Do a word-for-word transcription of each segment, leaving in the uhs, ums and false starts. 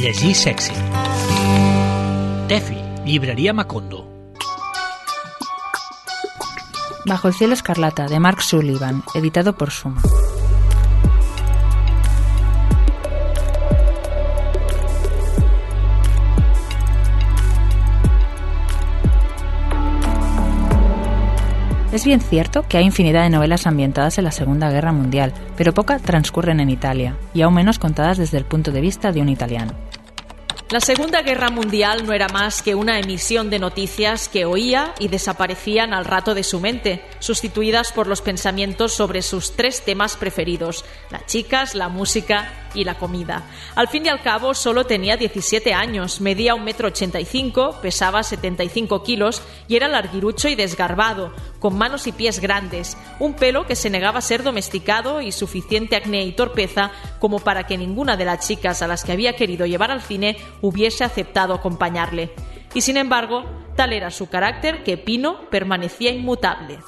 Llegir sexy. Tefi, llibreria Macondo. Bajo el cielo escarlata, de Mark Sullivan, editado por Suma. Es bien cierto que hay infinidad de novelas ambientadas en la Segunda Guerra Mundial, pero pocas transcurren en Italia, y aún menos contadas desde el punto de vista de un italiano. La Segunda Guerra Mundial no era más que una emisión de noticias que oía y desaparecían al rato de su mente, sustituidas por los pensamientos sobre sus tres temas preferidos: las chicas, la música y la comida. Al fin y al cabo, solo tenía diecisiete años, medía un metro ochenta y cinco, pesaba setenta y cinco kilos y era larguirucho y desgarbado, con manos y pies grandes, un pelo que se negaba a ser domesticado y suficiente acné y torpeza como para que ninguna de las chicas a las que había querido llevar al cine hubiese aceptado acompañarle. Y sin embargo, tal era su carácter que Pino permanecía inmutable.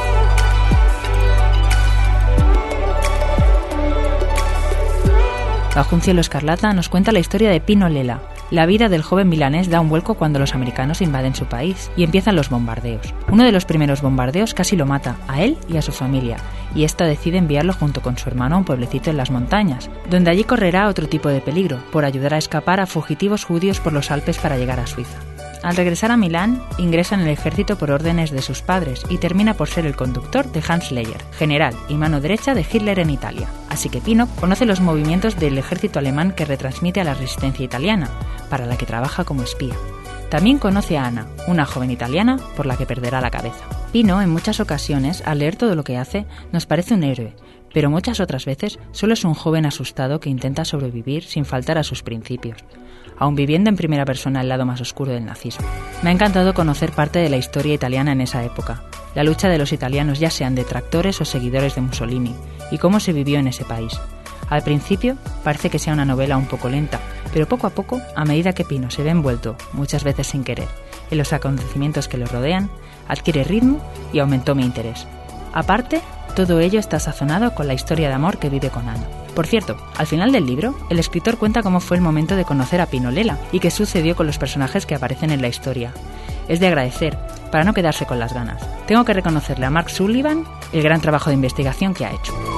Bajo un cielo escarlata nos cuenta la historia de Pino Lela. La vida del joven milanés da un vuelco cuando los americanos invaden su país y empiezan los bombardeos. Uno de los primeros bombardeos casi lo mata, a él y a su familia, y ésta decide enviarlo junto con su hermano a un pueblecito en las montañas, donde allí correrá otro tipo de peligro, por ayudar a escapar a fugitivos judíos por los Alpes para llegar a Suiza. Al regresar a Milán, ingresa en el ejército por órdenes de sus padres y termina por ser el conductor de Hans Leyer, general y mano derecha de Hitler en Italia. Así que Pino conoce los movimientos del ejército alemán que retransmite a la resistencia italiana, para la que trabaja como espía. También conoce a Ana, una joven italiana por la que perderá la cabeza. Pino, en muchas ocasiones, al leer todo lo que hace, nos parece un héroe, pero muchas otras veces solo es un joven asustado que intenta sobrevivir sin faltar a sus principios, aun viviendo en primera persona el lado más oscuro del nazismo. Me ha encantado conocer parte de la historia italiana en esa época, la lucha de los italianos, ya sean detractores o seguidores de Mussolini, y cómo se vivió en ese país. Al principio parece que sea una novela un poco lenta, pero poco a poco, a medida que Pino se ve envuelto, muchas veces sin querer, en los acontecimientos que lo rodean, adquiere ritmo y aumentó mi interés. Aparte, todo ello está sazonado con la historia de amor que vive con Ana. Por cierto, al final del libro, el escritor cuenta cómo fue el momento de conocer a Pino Lela y qué sucedió con los personajes que aparecen en la historia. Es de agradecer, para no quedarse con las ganas. Tengo que reconocerle a Mark Sullivan el gran trabajo de investigación que ha hecho.